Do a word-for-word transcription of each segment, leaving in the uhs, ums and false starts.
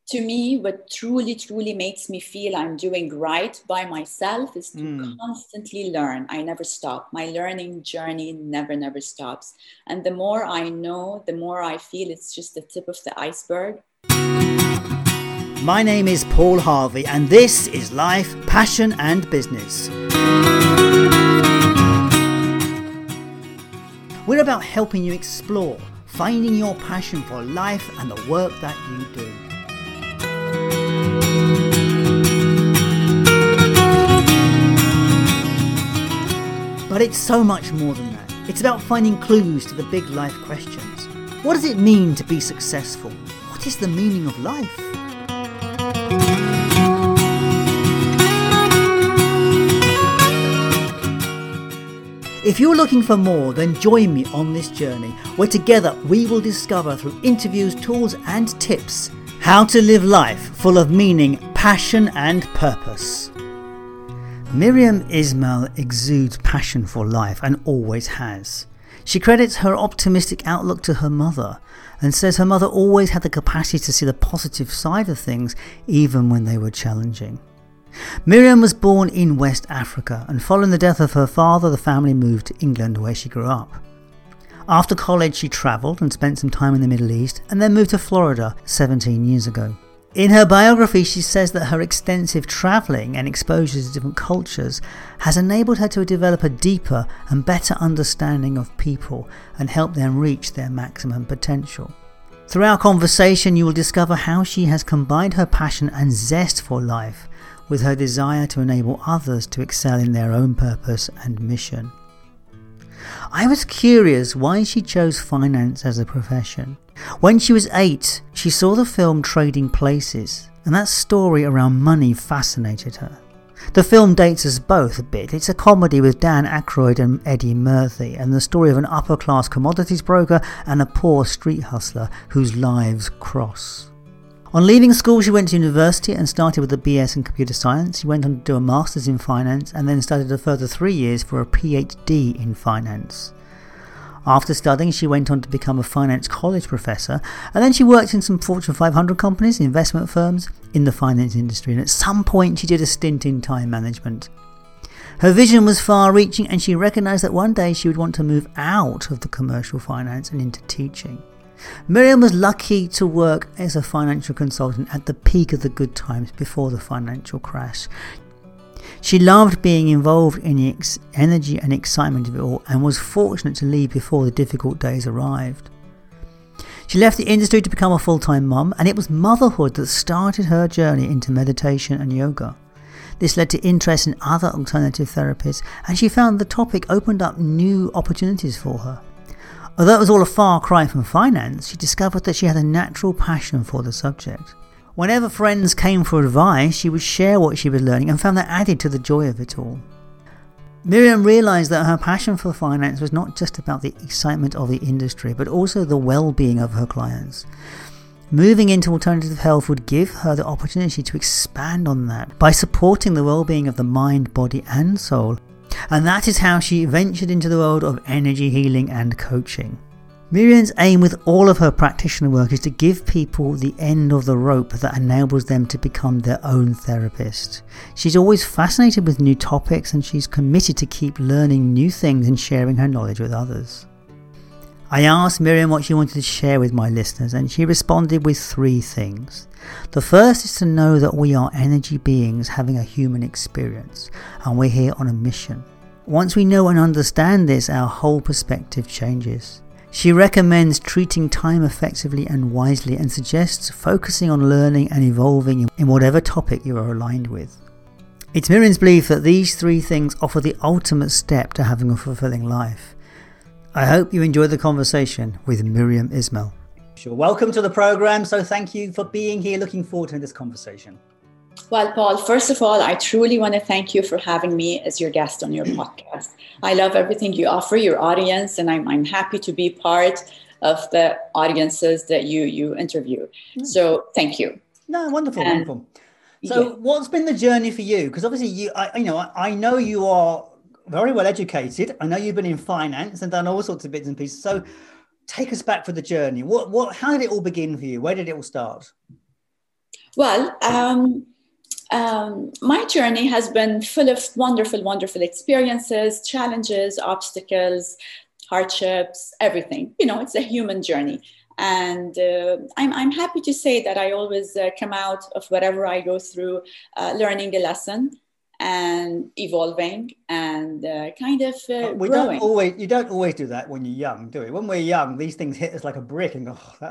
To me, what truly, truly makes me feel I'm doing right by myself is to Mm. constantly learn. I never stop. My learning journey never, never stops. And the more I know, the more I feel it's just the tip of the iceberg. My name is Paul Harvey, and this is Life, Passion and Business. We're about helping you explore, finding your passion for life and the work that you do. But it's so much more than that. It's about finding clues to the big life questions. What does it mean to be successful? What is the meaning of life? If you're looking for more, then join me on this journey where together we will discover through interviews, tools and tips how to live life full of meaning, passion and purpose. Miriam Ismail exudes passion for life and always has. She credits her optimistic outlook to her mother and says her mother always had the capacity to see the positive side of things even when they were challenging. Miriam was born in West Africa, and following the death of her father, the family moved to England where she grew up. After college she travelled and spent some time in the Middle East and then moved to Florida seventeen years ago. In her biography, she says that her extensive travelling and exposure to different cultures has enabled her to develop a deeper and better understanding of people and help them reach their maximum potential. Through our conversation, you will discover how she has combined her passion and zest for life with her desire to enable others to excel in their own purpose and mission. I was curious why she chose finance as a profession. When she was eight, she saw the film Trading Places, and that story around money fascinated her. The film dates us both a bit. It's a comedy with Dan Aykroyd and Eddie Murphy, and the story of an upper-class commodities broker and a poor street hustler whose lives cross. On leaving school, she went to university and started with a B S in computer science. She went on to do a master's in finance and then studied a further three years for a P H D in finance. After studying, she went on to become a finance college professor, and then she worked in some Fortune five hundred companies, investment firms, in the finance industry, and at some point she did a stint in time management. Her vision was far-reaching, and she recognised that one day she would want to move out of the commercial finance and into teaching. Miriam was lucky to work as a financial consultant at the peak of the good times before the financial crash. She loved being involved in the ex- energy and excitement of it all and was fortunate to leave before the difficult days arrived. She left the industry to become a full-time mum, and it was motherhood that started her journey into meditation and yoga. This led to interest in other alternative therapies, and she found the topic opened up new opportunities for her. Although it was all a far cry from finance, she discovered that she had a natural passion for the subject. Whenever friends came for advice, she would share what she was learning and found that added to the joy of it all. Miriam realised that her passion for finance was not just about the excitement of the industry, but also the well-being of her clients. Moving into alternative health would give her the opportunity to expand on that by supporting the well-being of the mind, body and soul. And that is how she ventured into the world of energy healing and coaching. Miriam's aim with all of her practitioner work is to give people the end of the rope that enables them to become their own therapist. She's always fascinated with new topics, and she's committed to keep learning new things and sharing her knowledge with others. I asked Miriam what she wanted to share with my listeners, and she responded with three things. The first is to know that we are energy beings having a human experience, and we're here on a mission. Once we know and understand this, our whole perspective changes. She recommends treating time effectively and wisely, and suggests focusing on learning and evolving in whatever topic you are aligned with. It's Miriam's belief that these three things offer the ultimate step to having a fulfilling life. I hope you enjoyed the conversation with Miriam Ismail. Sure. Welcome to the program. So thank you for being here. Looking forward to this conversation. Well, Paul, first of all, I truly want to thank you for having me as your guest on your podcast. I love everything you offer your audience, and I'm I'm happy to be part of the audiences that you you interview. Mm. So thank you. No, wonderful, and, wonderful. So yeah. What's been the journey for you? Because obviously you, I, you know, I, I know you are very well educated. I know you've been in finance and done all sorts of bits and pieces. So take us back for the journey. What, what, how did it all begin for you? Where did it all start? Well, um, um, my journey has been full of wonderful, wonderful experiences, challenges, obstacles, hardships, everything. You know, it's a human journey. And uh, I'm, I'm happy to say that I always uh, come out of whatever I go through uh, learning a lesson and evolving and uh, kind of uh, We don't growing. always, you don't always do that when you're young, do we? When we're young, these things hit us like a brick and go, oh, that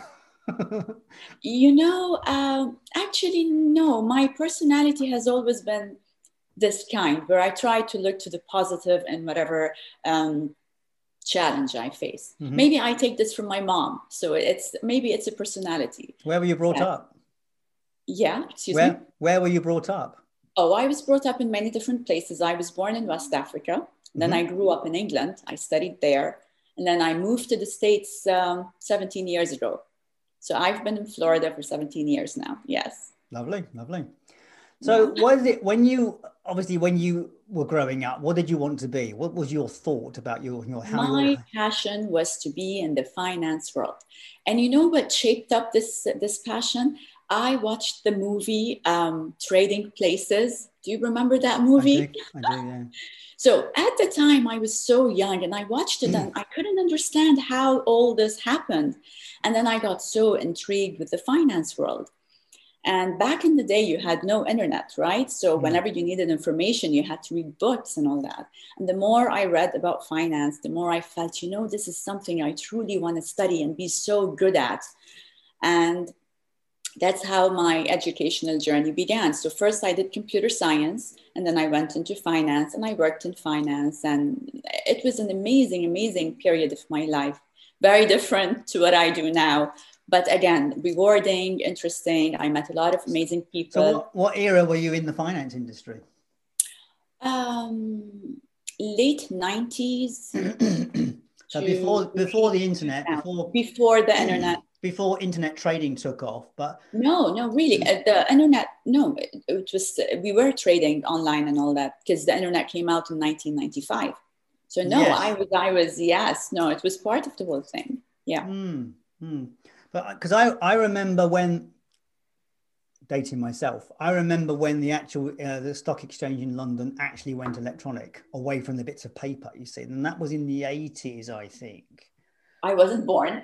hurt. You know, um, actually, no, my personality has always been this kind where I try to look to the positive in whatever um, challenge I face. Mm-hmm. Maybe I take this from my mom. So it's maybe it's a personality. Where were you brought yeah. up? Yeah, excuse where, me. Where were you brought up? Oh, I was brought up in many different places. I was born in West Africa. Then mm-hmm. I grew up in England. I studied there. And then I moved to the States um, seventeen years ago. So I've been in Florida for seventeen years now. Yes. Lovely, lovely. So yeah. What is it when you, obviously when you were growing up, what did you want to be? What was your thought about your, your how My your... passion was to be in the finance world. And you know what shaped up this, this passion? I watched the movie um, Trading Places. Do you remember that movie? I do, I do, yeah. So at the time I was so young and I watched it and I couldn't understand how all this happened. And then I got so intrigued with the finance world. And back in the day, you had no internet, right? So whenever you needed information, you had to read books and all that. And the more I read about finance, the more I felt, you know, this is something I truly want to study and be so good at. And that's how my educational journey began. So first I did computer science, and then I went into finance and I worked in finance. And it was an amazing, amazing period of my life. Very different to what I do now. But again, rewarding, interesting. I met a lot of amazing people. So what, what era were you in the finance industry? Um, late nineties. So before before the internet, before before the internet. Before internet trading took off, but no, no, really, uh, the internet. No, it, it was we were trading online and all that because the internet came out in nineteen ninety-five. So no, yes. I was, I was, yes, no, it was part of the whole thing. Yeah. Mm, mm. But because I, I remember when dating myself, I remember when the actual uh, the stock exchange in London actually went electronic, away from the bits of paper. You see, and that was in the eighties, I think. I wasn't born.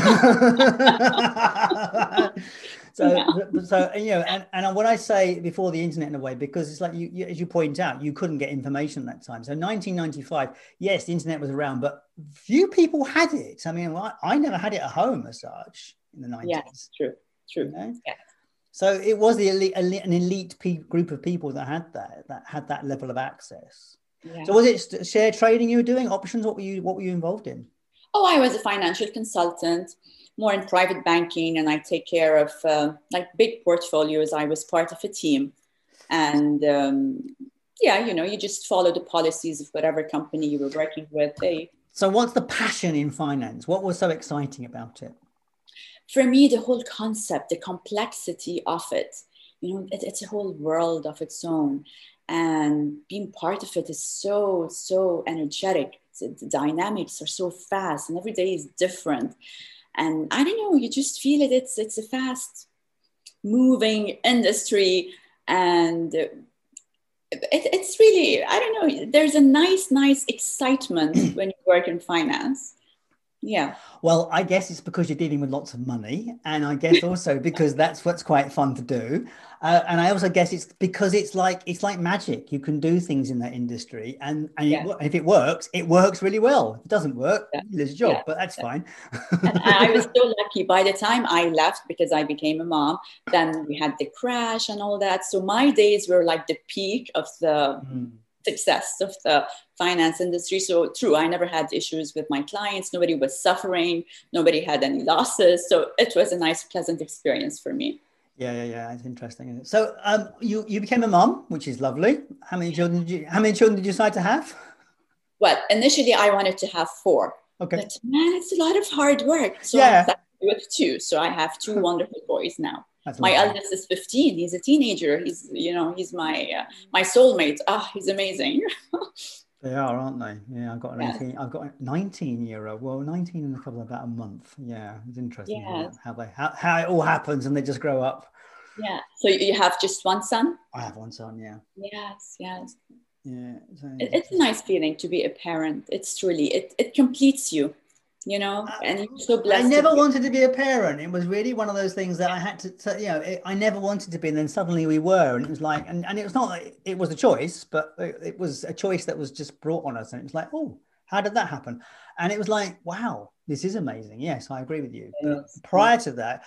so, yeah. so you know, and, and when I say before the internet in a way, because it's like you, you, as you point out, you couldn't get information at that time. So nineteen ninety-five, yes, the internet was around, but few people had it. I mean, I, I never had it at home as such in the nineties. Yes, true, true. You know? Yeah. So it was the elite, an elite pe- group of people that had that, that had that level of access. Yeah. So was it share trading you were doing, options? What were you, what were you involved in? Oh, I was a financial consultant, more in private banking, and I take care of uh, like big portfolios. I was part of a team, and um, yeah, you know, you just follow the policies of whatever company you were working with. They. So, what's the passion in finance? What was so exciting about it? For me, the whole concept, the complexity of it. You know, it, it's a whole world of its own, and being part of it is so so energetic. The dynamics are so fast and every day is different. And I don't know, you just feel it. It's, it's a fast moving industry. And it, it's really, I don't know, there's a nice, nice excitement when you work in finance. Yeah. Well, I guess it's because you're dealing with lots of money. And I guess also because that's what's quite fun to do. Uh, and I also guess it's because it's like it's like magic. You can do things in that industry. And, and yeah. it, if it works, it works really well. If it doesn't work, yeah. you lose a job, yeah. but that's yeah. fine. And I was so lucky. By the time I left, because I became a mom, then we had the crash and all that. So my days were like the peak of the... Mm. success of the finance industry. So true, I never had issues with my clients. Nobody was suffering. Nobody had any losses. So it was a nice, pleasant experience for me. Yeah, yeah, yeah. It's interesting. So um, you you became a mom, which is lovely. How many children did you How many children did you decide to have? Well, initially I wanted to have four. Okay. But man, it's a lot of hard work. So yeah. I'm with two. So I have two wonderful boys now. That's my amazing. eldest is fifteen. He's a teenager. He's, you know, he's my uh, my soulmate. Ah, oh, he's amazing. They are, aren't they? Yeah, I've got an yeah. eighteen. I've got a nineteen year old. Well, nineteen in a couple of about a month. Yeah, it's interesting yeah. how they how, how it all happens and they just grow up. Yeah. So you have just one son? I have one son, yeah. Yes, yes. Yeah. So It, it's a nice feeling to be a parent. It's truly, it, it completes you, you know, and you're so I blessed to never be. wanted to be a parent. It was really one of those things that I had to, to you know, it, I never wanted to be. And then suddenly we were, and it was like, and, and it was not like it was a choice, but it, it was a choice that was just brought on us. And it was like, oh, how did that happen? And it was like, wow, this is amazing. Yes, I agree with you. But Yes, prior to that,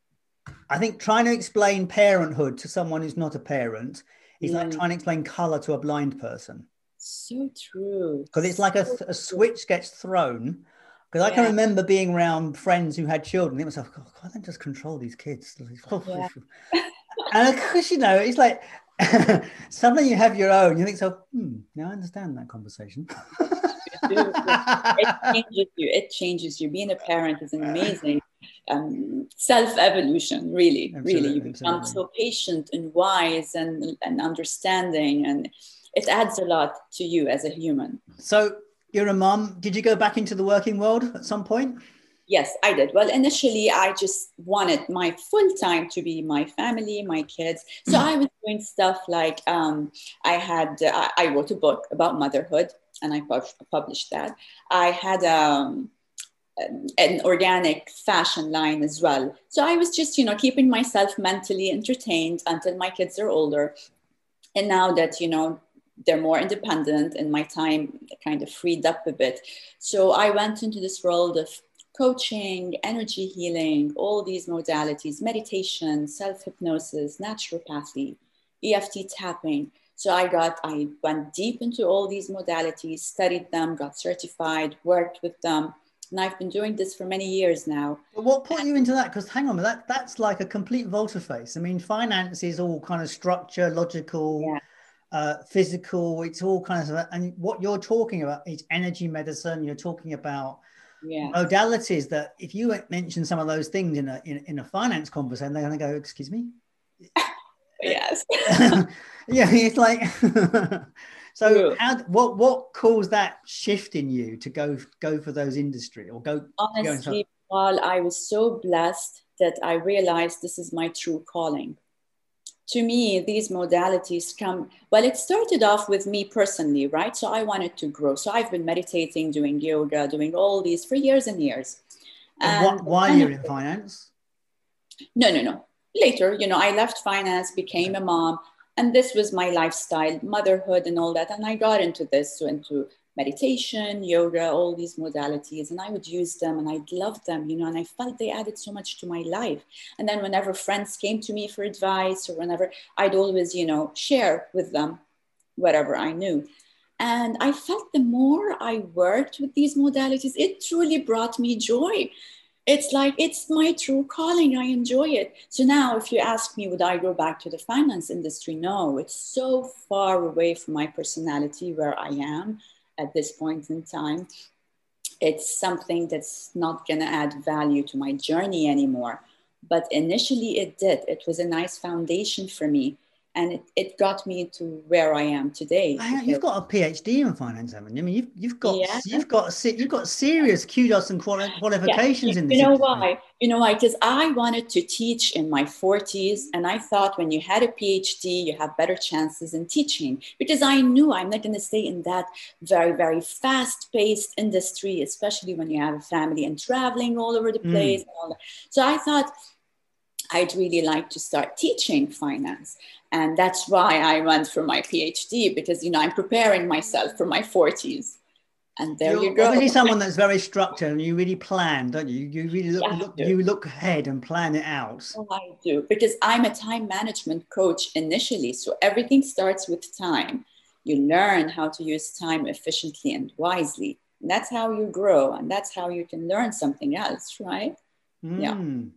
I think trying to explain parenthood to someone who's not a parent is like mm, trying to explain color to a blind person. so true. Because it's like a, So a true. switch gets thrown. Because I can Yeah, remember being around friends who had children. It was like, oh, God, they just control these kids. yeah. And of course, you know, it's like suddenly you have your own. You think so, hmm, now I understand that conversation. You do. It changes you. It changes you. Being a parent is an amazing um, self-evolution, really, really. You Absolutely, become absolutely. so patient and wise and, and understanding, and it adds a lot to you as a human. So you're a mum. Did you go back into the working world at some point? Yes, I did. Well, initially, I just wanted my full time to be my family, my kids. So I was doing stuff like um, I had, uh, I wrote a book about motherhood and I pub- published that. I had um, an organic fashion line as well. So I was just, you know, keeping myself mentally entertained until my kids are older. And now that, you know, they're more independent and my time kind of freed up a bit. So I went into this world of coaching, energy healing, all these modalities, meditation, self-hypnosis, naturopathy, E F T tapping. So I got, I went deep into all these modalities, studied them, got certified, worked with them. And I've been doing this for many years now. But what put you into that? Because hang on, that that's like a complete volte-face. I mean, finance is all kind of structure, logical, Yeah, uh, physical. It's all kind of, and what you're talking about is energy medicine. You're talking about yes, modalities that if you mention some of those things in a in, in a finance conversation, they're going to go, "Excuse me." yes. Yeah, it's like so. True. How what what caused that shift in you to go go for those industry or go to go into? Honestly, Paul, I was so blessed that I realized this is my true calling. To me, these modalities come, well, it started off with me personally, right? So I wanted to grow. So I've been meditating, doing yoga, doing all these for years and years. What And while one you're of in the- finance? no, no, no. Later, you know, I left finance, became Okay. a mom, and this was my lifestyle, motherhood and all that. And I got into this, so into meditation, yoga, all these modalities, and I would use them and I'd love them, you know, and I felt they added so much to my life. And then whenever friends came to me for advice or whenever, I'd always, you know, share with them whatever I knew. And I felt the more I worked with these modalities, it truly brought me joy. It's like it's my true calling. I enjoy it. So now if you ask me would I go back to the finance industry, no, it's so far away from my personality where I am at this point in time. It's something that's not going to add value to my journey anymore, but initially it did. It was a nice foundation for me, and it, it got me to where I am today You've because got a PhD in finance, haven't you? I mean, you've you've got yeah. you've got you've got serious kudos and quali- Yeah, you, qualifications in you this know industry. why? You know why? Because I wanted to teach in my forties, and I thought when you had a PhD, you have better chances in teaching. Because I knew I'm not going to stay in that very, very fast-paced industry, especially when you have a family and traveling all over the place. Mm. And all that. So I thought I'd really like to start teaching finance, and that's why I went for my PhD because you know I'm preparing myself for my forties. And there you You're go. obviously someone that's very structured and you really plan, don't you? You really look, You have look to. you look ahead and plan it out. Oh, I do, because I'm a time management coach initially. So everything starts with time. You learn how to use time efficiently and wisely. And that's how you grow, and that's how you can learn something else, right? Yeah. Mm.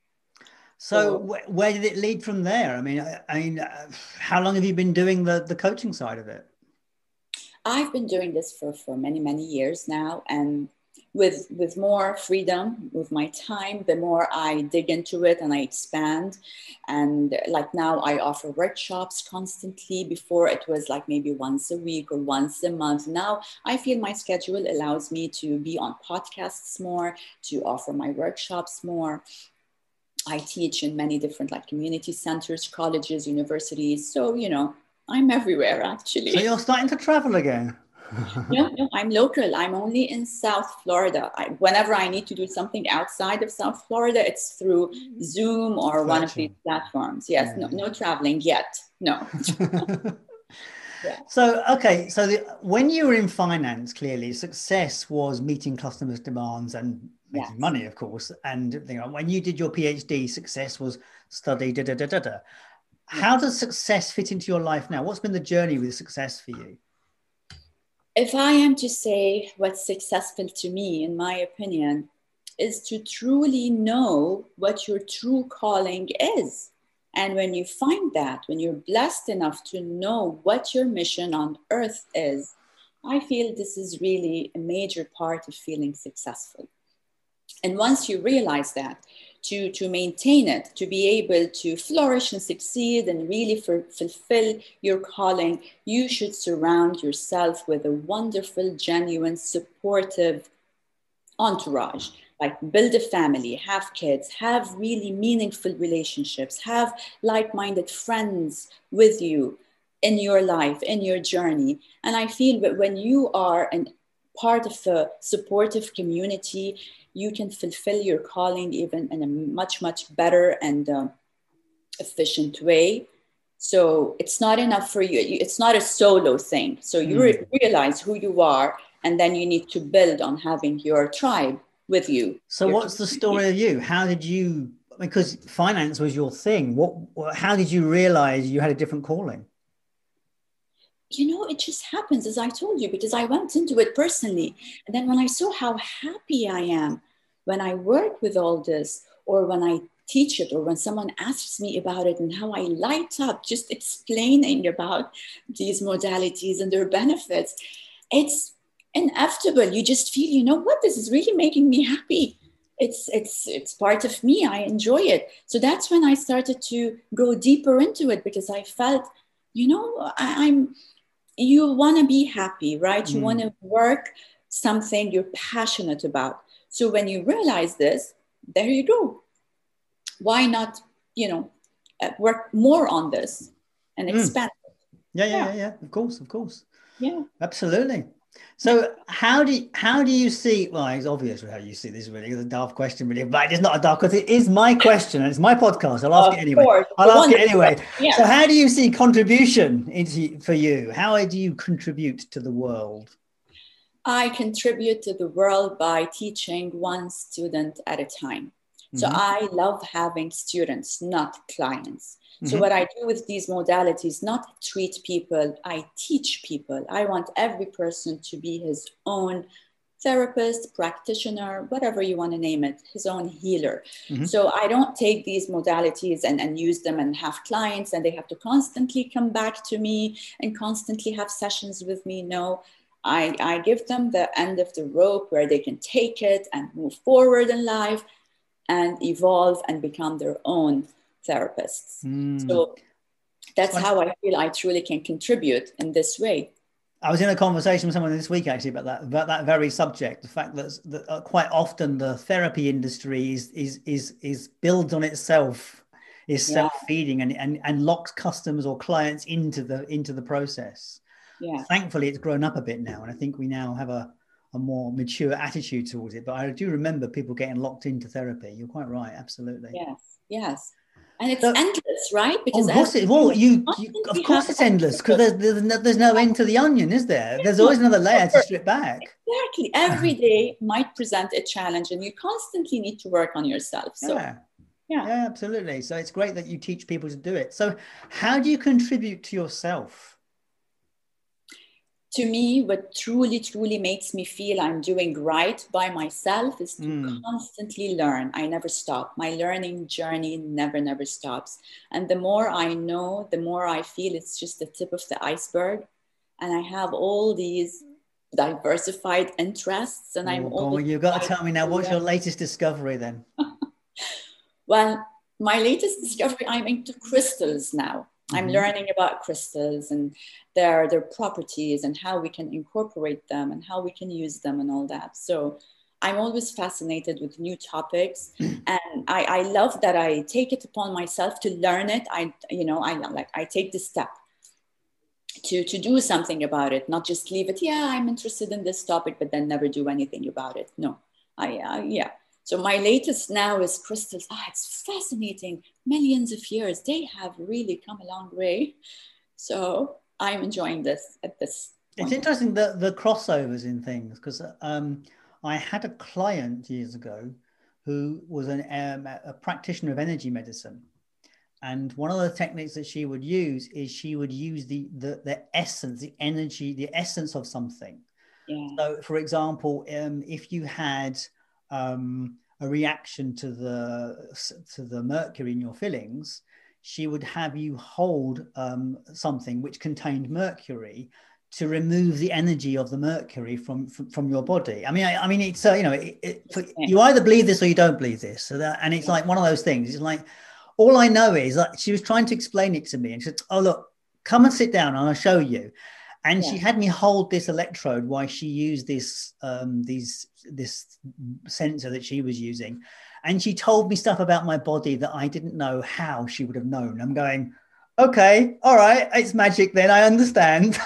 So So wh- where did it lead from there? I mean, I, I mean, uh, how long have you been doing the the coaching side of it? I've been doing this for, for many, many years now. And with, with more freedom, with my time, the more I dig into it and I expand. And like now I offer workshops constantly. Before it was like maybe once a week or once a month. Now I feel my schedule allows me to be on podcasts more, to offer my workshops more. I teach in many different like community centers, colleges, universities. So, you know, I'm everywhere actually. So you're starting to travel again? No, no, I'm local. I'm only in South Florida. I, whenever I need to do something outside of South Florida, it's through Zoom or Virtual. one of these platforms. Yes, yeah. no, no traveling yet. No. Yeah. So, okay. So the, when you were in finance, clearly success was meeting customers' demands and making yes. money, of course. And you know, when you did your PhD, success was study, da, da, da, da, da. How does success fit into your life now? What's been the journey with success for you? If I am to say what's successful to me, in my opinion, is to truly know what your true calling is. And when you find that, when you're blessed enough to know what your mission on earth is, I feel this is really a major part of feeling successful. And once you realize that, to, to maintain it, to be able to flourish and succeed and really for, fulfill your calling, you should surround yourself with a wonderful, genuine, supportive entourage. Like build a family, have kids, have really meaningful relationships, have like-minded friends with you in your life, in your journey. And I feel that when you are an part of a supportive community, you can fulfill your calling even in a much, much better and uh, efficient way. So it's not enough for you. It's not a solo thing. So you mm. realize who you are, and then you need to build on having your tribe with you. So what's the story of you? How did you, because finance was your thing. What, how did you realize you had a different calling? You know, it just happens, as I told you, because I went into it personally. And then when I saw how happy I am when I work with all this, or when I teach it, or when someone asks me about it, and how I light up just explaining about these modalities and their benefits, it's inevitable. You just feel, you know what, this is really making me happy. It's it's it's part of me. I enjoy it. So that's when I started to go deeper into it, because I felt, you know, I, I'm you want to be happy, right? You mm. want to work something you're passionate about. So when you realize this, there you go. Why not, you know, work more on this and expand mm. it? Yeah, yeah, yeah, yeah. Of course, of course. Yeah, absolutely. So how do you, how do you see, well, it's obvious how you see this, really. It's a daft question, really, but it's not a daft, because it is my question and it's my podcast. I'll ask of it anyway. Course. I'll ask it anyway. Yeah. So how do you see contribution into, for you? How do you contribute to the world? I contribute to the world by teaching one student at a time. So mm-hmm. I love having students, not clients. So mm-hmm. what I do with these modalities, not treat people, I teach people. I want every person to be his own therapist, practitioner, whatever you want to name it, his own healer. Mm-hmm. So I don't take these modalities and, and use them and have clients and they have to constantly come back to me and constantly have sessions with me. No, I, I give them the end of the rope where they can take it and move forward in life and evolve and become their own therapists. Mm. So that's how I feel I truly can contribute in this way. I was in a conversation with someone this week actually about that, about that very subject. The fact that, that uh, quite often the therapy industry is is is is builds on itself, is yeah. self-feeding and, and and locks customers or clients into the into the process. Yeah. Thankfully, it's grown up a bit now, and I think we now have a a more mature attitude towards it. But I do remember people getting locked into therapy. You're quite right, absolutely. Yes, yes. And it's so, endless, right? Because oh, it, well, you, you of course it's endless, because there's there's no, there's no end to the onion, is there? There's always another layer to strip back. Exactly. Every day might present a challenge, and you constantly need to work on yourself. So, yeah. yeah, yeah, absolutely. So it's great that you teach people to do it. So, how do you contribute to yourself? To me, what truly, truly makes me feel I'm doing right by myself is to mm. constantly learn. I never stop. My learning journey never, never stops. And the more I know, the more I feel it's just the tip of the iceberg. And I have all these diversified interests. And oh, I'm all. You've got to tell me now, what's your latest discovery then? Well, my latest discovery, I'm into crystals now. Mm-hmm. I'm learning about crystals and their their properties and how we can incorporate them and how we can use them and all that. So I'm always fascinated with new topics, and I, I love that I take it upon myself to learn it. I, you know, I like I take the step to to do something about it, not just leave it. Yeah, I'm interested in this topic, but then never do anything about it. No, I, uh, yeah. So my latest now is crystals. Ah, it's fascinating. Millions of years, they have really come a long way. So I'm enjoying this at this It's point. interesting that the crossovers in things, because um, I had a client years ago who was an, um, a practitioner of energy medicine. And one of the techniques that she would use is she would use the, the, the essence, the energy, the essence of something. Yeah. So, for example, um, if you had um, a reaction to the to the mercury in your fillings, she would have you hold um, something which contained mercury to remove the energy of the mercury from from, from your body. I mean, I, I mean, it's uh, you know, it, it, for, you either believe this or you don't believe this. So that, and it's yeah. like one of those things. It's like, all I know is that she was trying to explain it to me, and she said, "Oh, look, come and sit down, and I'll show you." And yeah. she had me hold this electrode while she used this um, these this sensor that she was using, and she told me stuff about my body that I didn't know how she would have known. I'm going, okay, all right, it's magic then. I understand.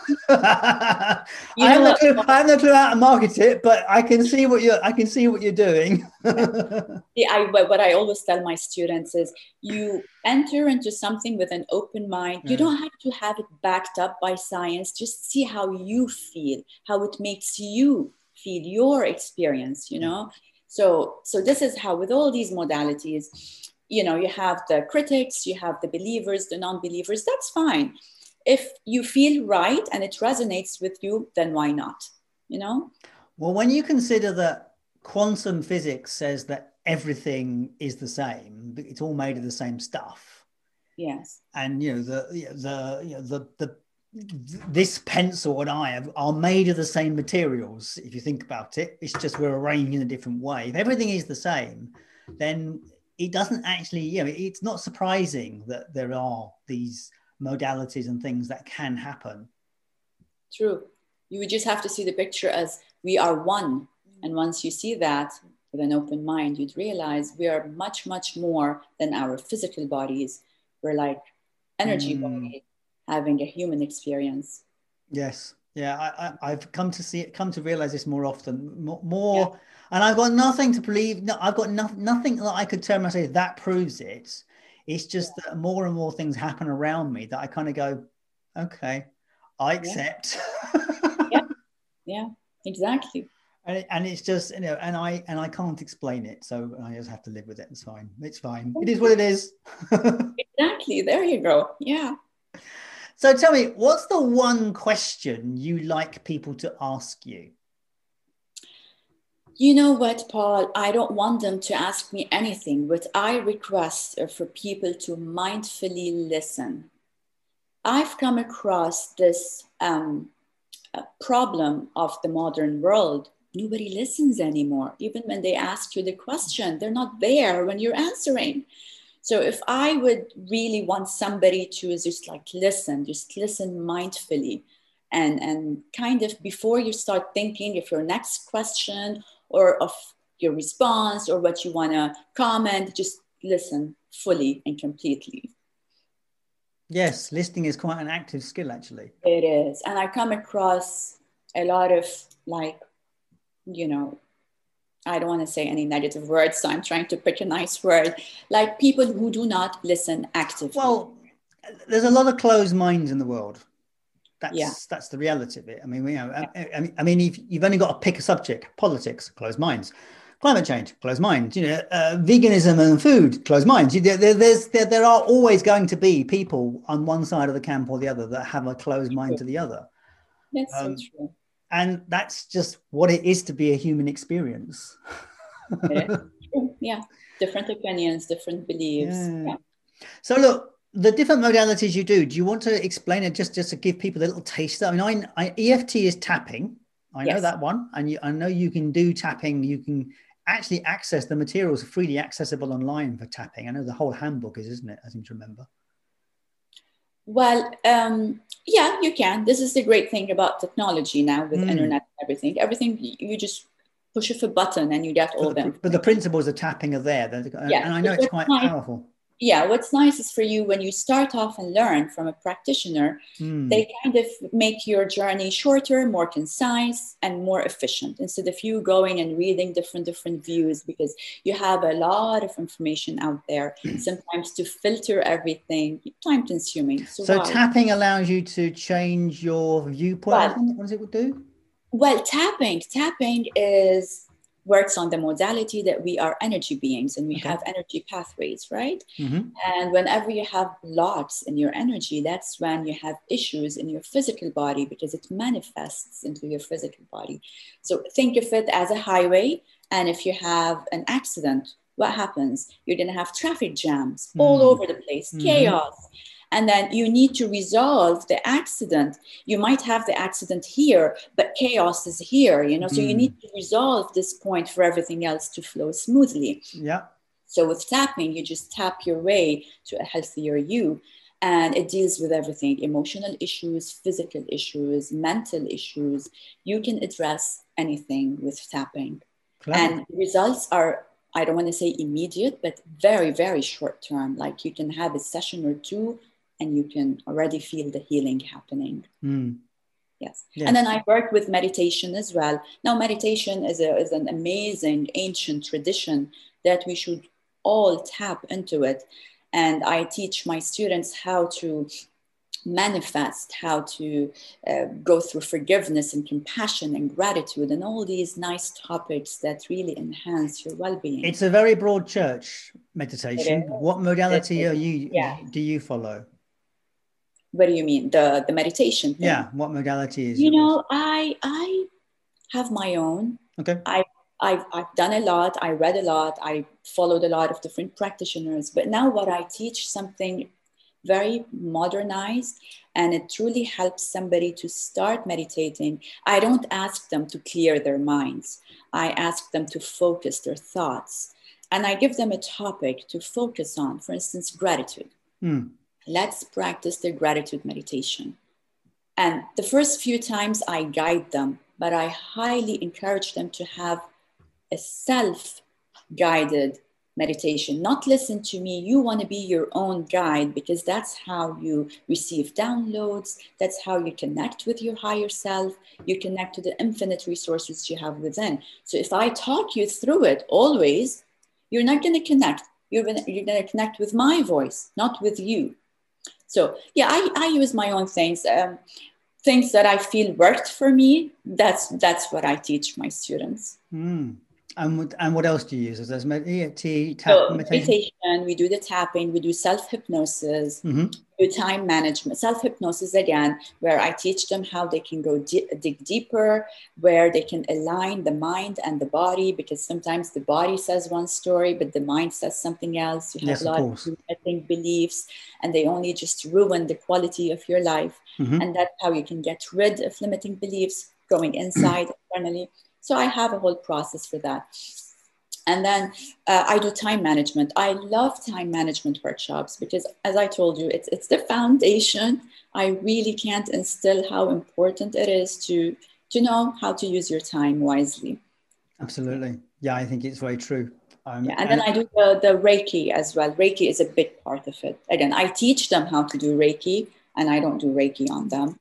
I, have no clue, I have no clue how to market it, but I can see what you're. I can see what you're doing. Yeah, I, what I always tell my students is, you enter into something with an open mind. You yeah. don't have to have it backed up by science. Just see how you feel, how it makes you feel, your experience. You know. Yeah. So, so this is how, with all these modalities, you know, you have the critics, you have the believers, the non-believers. That's fine. If you feel right and it resonates with you, then why not? You know? Well, when you consider that quantum physics says that everything is the same, it's all made of the same stuff. Yes. And, you know, the, the, you know, the, the, this pencil and I have, are made of the same materials. If you think about it, it's just we're arranged in a different way. If everything is the same, then it doesn't actually, you know, it's not surprising that there are these modalities and things that can happen. True. You would just have to see the picture as we are one. And once you see that with an open mind, you'd realize we are much, much more than our physical bodies. We're like energy mm. bodies having a human experience. Yes. Yeah. I, I, I've come to see it, come to realize this more often, more, more yeah. and I've got nothing to believe. No, I've got no, nothing that I could turn around and say that proves it. It's just yeah. that more and more things happen around me that I kind of go, okay, I accept. Yeah, yeah. yeah. Exactly. And, it, and it's just, you know, and I and I can't explain it, so I just have to live with it. It's fine. It's fine. It is what it is. Exactly. There you go. Yeah. So tell me, what's the one question you like people to ask you? You know what, Paul? I don't want them to ask me anything, but I request for people to mindfully listen. I've come across this um, problem of the modern world. Nobody listens anymore. Even when they ask you the question, they're not there when you're answering. So if I would really want somebody to just like listen, just listen mindfully, and, and kind of before you start thinking of your next question or of your response or what you want to comment, just listen fully and completely. Yes, listening is quite an active skill, actually. It is. And I come across a lot of like, you know, I don't want to say any negative words, so I'm trying to pick a nice word, like people who do not listen actively. Well, there's a lot of closed minds in the world. That's yeah. that's the reality of it. I mean, you know, yeah. I, I mean, I mean, if you've only got to pick a subject: politics, closed minds; climate change, closed minds; you know, uh, veganism and food, closed minds. There, there's there, there are always going to be people on one side of the camp or the other that have a closed mind to the other. That's um, so true. And that's just what it is to be a human experience. Yeah, different opinions, different beliefs. Yeah. Yeah. So look, the different modalities you do, do you want to explain it just, just to give people a little taste? I mean, I, I, E F T is tapping. I yes. know that one. And you, I know you can do tapping. You can actually access the materials freely accessible online for tapping. I know the whole handbook is, isn't it? I seem to remember. Well, um, yeah, you can. This is the great thing about technology now with mm. internet and everything. Everything you just push of a button and you get all but the, them. but the principles of tapping are there. Yeah. And I know it's quite nice, powerful. Yeah. What's nice is for you, when you start off and learn from a practitioner, mm. they kind of make your journey shorter, more concise, and more efficient, instead of you going and reading different, different views, because you have a lot of information out there. Sometimes to filter everything, time consuming. So, so tapping allows you to change your viewpoint. Well, what does it do? Well, tapping, tapping is works on the modality that we are energy beings and we okay. have energy pathways, right? Mm-hmm. And whenever you have blocks in your energy, that's when you have issues in your physical body, because it manifests into your physical body. So think of it as a highway. And if you have an accident, what happens? You're going to have traffic jams mm. all over the place, mm-hmm. chaos. And then you need to resolve the accident. You might have the accident here, but chaos is here, you know, so mm. you need to resolve this point for everything else to flow smoothly. Yeah. So with tapping, you just tap your way to a healthier you. And it deals with everything: emotional issues, physical issues, mental issues. You can address anything with tapping. Clever. And results are, I don't want to say immediate, but very, very short term. Like you can have a session or two and you can already feel the healing happening. Mm. Yes. yes. And then I work with meditation as well. Now, meditation is, a, is an amazing ancient tradition that we should all tap into it. And I teach my students how to manifest, how to uh, go through forgiveness and compassion and gratitude and all these nice topics that really enhance your well-being. It's a very broad church, meditation. What modality are you, yeah. do you follow? What do you mean? The the meditation thing? Yeah, what modality is You yours? know, I I have my own. Okay. I I've I've done a lot. I read a lot. I followed a lot of different practitioners. But now what I teach, something very modernized, and it truly helps somebody to start meditating. I don't ask them to clear their minds. I ask them to focus their thoughts. And I give them a topic to focus on, for instance, gratitude. Mm. Let's practice the gratitude meditation. And the first few times I guide them, but I highly encourage them to have a self-guided meditation. Not listen to me. You want to be your own guide, because that's how you receive downloads. That's how you connect with your higher self. You connect to the infinite resources you have within. So if I talk you through it always, you're not going to connect. You're going you're going to connect with my voice, not with you. So yeah, I, I use my own things, um, things that I feel worked for me. That's that's what I teach my students. Mm. And, and what else do you use? Is there meditation? So meditation, we do the tapping, we do self-hypnosis, mm-hmm. we do time management. Self-hypnosis, again, where I teach them how they can go di- dig deeper, where they can align the mind and the body, because sometimes the body says one story, but the mind says something else. You have yes, a lot of, of limiting beliefs, and they only just ruin the quality of your life. Mm-hmm. And that's how you can get rid of limiting beliefs, going inside internally. So I have a whole process for that. And then uh, I do time management. I love time management workshops because, as I told you, it's it's the foundation. I really can't instill how important it is to, to know how to use your time wisely. Absolutely. Yeah, I think it's very true. Um, yeah, and, and then I do the, the Reiki as well. Reiki is a big part of it. Again, I teach them how to do Reiki, and I don't do Reiki on them.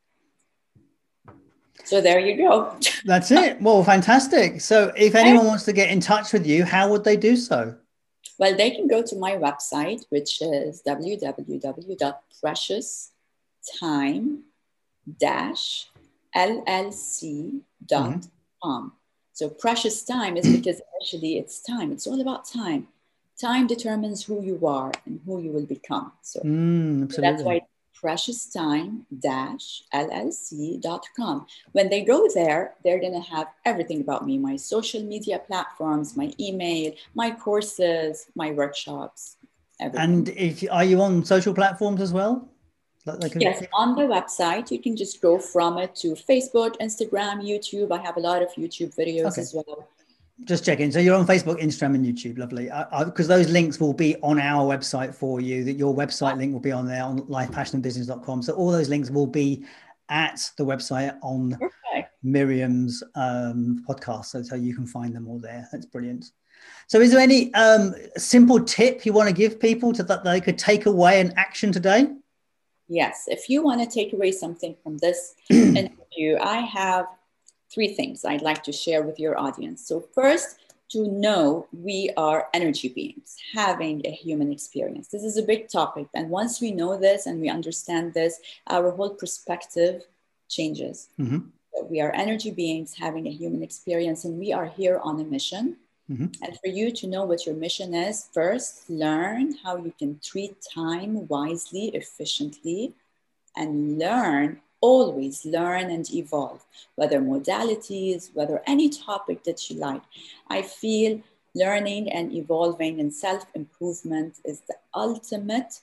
So there you go. That's it. Well, fantastic. So if anyone wants to get in touch with you, how would they do so? Well, they can go to my website, which is w w w dot precious time dash l l c dot com. Mm-hmm. So precious time is because actually it's time. It's all about time. Time determines who you are and who you will become. So, mm, so that's why precious time dash l l c dot com. When they go there, they're going to have everything about me, my social media platforms, my email, my courses, my workshops, everything. And if are you on social platforms as well? Like yes, on the website, you can just go from it to Facebook, Instagram, YouTube. I have a lot of YouTube videos okay. as well. Just checking. So you're on Facebook, Instagram, and YouTube. Lovely. Because those links will be on our website for you. That your website link will be on there on life passion and business dot com. So all those links will be at the website on Perfect. Miriam's um, podcast, so, so you can find them all there. That's brilliant. So is there any um, simple tip you want to give people to that they could take away and action today? Yes. If you want to take away something from this interview, I have three things I'd like to share with your audience. So first, to know we are energy beings having a human experience. This is a big topic. And once we know this and we understand this, our whole perspective changes. Mm-hmm. We are energy beings having a human experience, and we are here on a mission. Mm-hmm. And for you to know what your mission is, first, learn how you can treat time wisely, efficiently, and learn, always learn and evolve, whether modalities, whether any topic that you like. I feel learning and evolving and self-improvement is the ultimate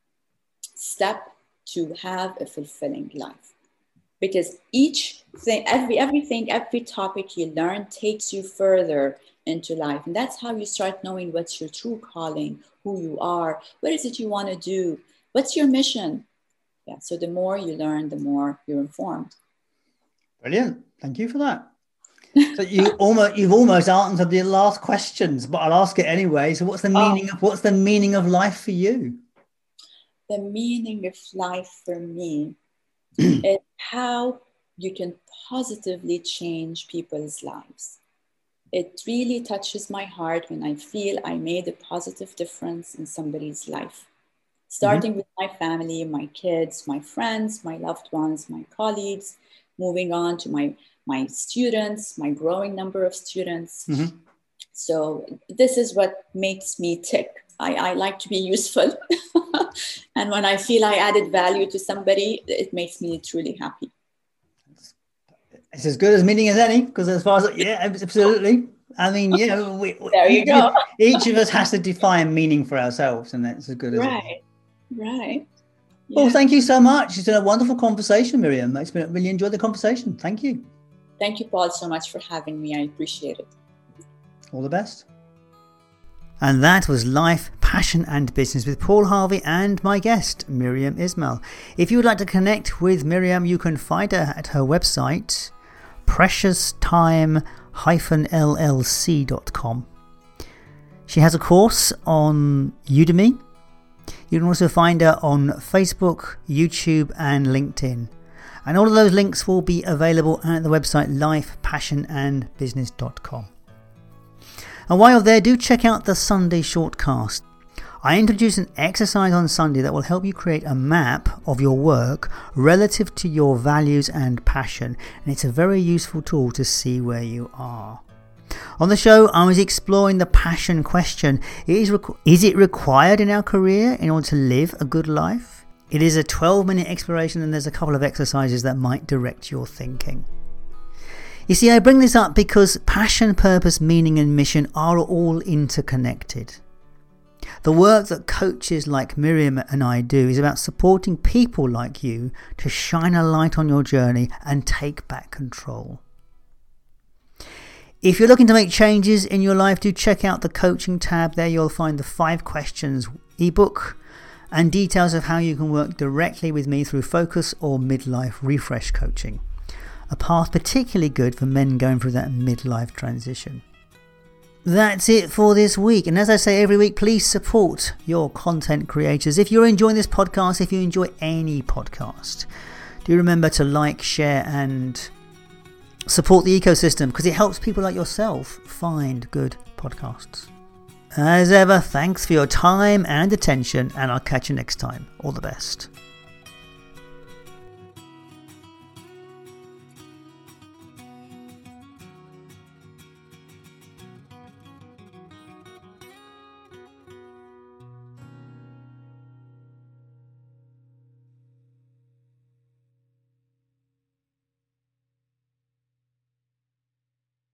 step to have a fulfilling life. Because each thing, every everything, every topic you learn takes you further into life. And that's how you start knowing what's your true calling, who you are, what is it you want to do, what's your mission. Yeah, so the more you learn, the more you're informed. Brilliant. Thank you for that. So you almost you've almost answered the last questions, but I'll ask it anyway. So what's the meaning oh. of what's the meaning of life for you? The meaning of life for me is how you can positively change people's lives. It really touches my heart when I feel I made a positive difference in somebody's life. Starting mm-hmm. with my family, my kids, my friends, my loved ones, my colleagues, moving on to my, my students, my growing number of students. Mm-hmm. So this is what makes me tick. I, I like to be useful. And when I feel I added value to somebody, it makes me truly happy. It's as good as meaning as any, because as far as, yeah, absolutely. I mean, yeah, we, there you each, go. Each of us has to define meaning for ourselves, and that's as good as right. it. Right. Yeah. Well, thank you so much. It's been a wonderful conversation, Miriam. It's been really enjoyed the conversation. Thank you. Thank you, Paul, so much for having me. I appreciate it. All the best. And that was Life, Passion and Business with Paul Harvey and my guest, Miriam Ismail. If you would like to connect with Miriam, you can find her at her website, precious time dash l l c dot com. She has a course on Udemy. You can also find her on Facebook, YouTube and LinkedIn. And all of those links will be available at the website life passion and business dot com. And while you're there, do check out the Sunday Shortcast. I introduce an exercise on Sunday that will help you create a map of your work relative to your values and passion. And it's a very useful tool to see where you are. On the show, I was exploring the passion question. Is, requ- is it required in our career in order to live a good life? It is a twelve minute exploration, and there's a couple of exercises that might direct your thinking. You see, I bring this up because passion, purpose, meaning and mission are all interconnected. The work that coaches like Miriam and I do is about supporting people like you to shine a light on your journey and take back control. If you're looking to make changes in your life, do check out the coaching tab. There you'll find the five questions ebook and details of how you can work directly with me through focus or midlife refresh coaching. A path particularly good for men going through that midlife transition. That's it for this week. And as I say every week, please support your content creators. If you're enjoying this podcast, if you enjoy any podcast, do remember to like, share and support the ecosystem, because it helps people like yourself find good podcasts. As ever, thanks for your time and attention, and I'll catch you next time. All the best.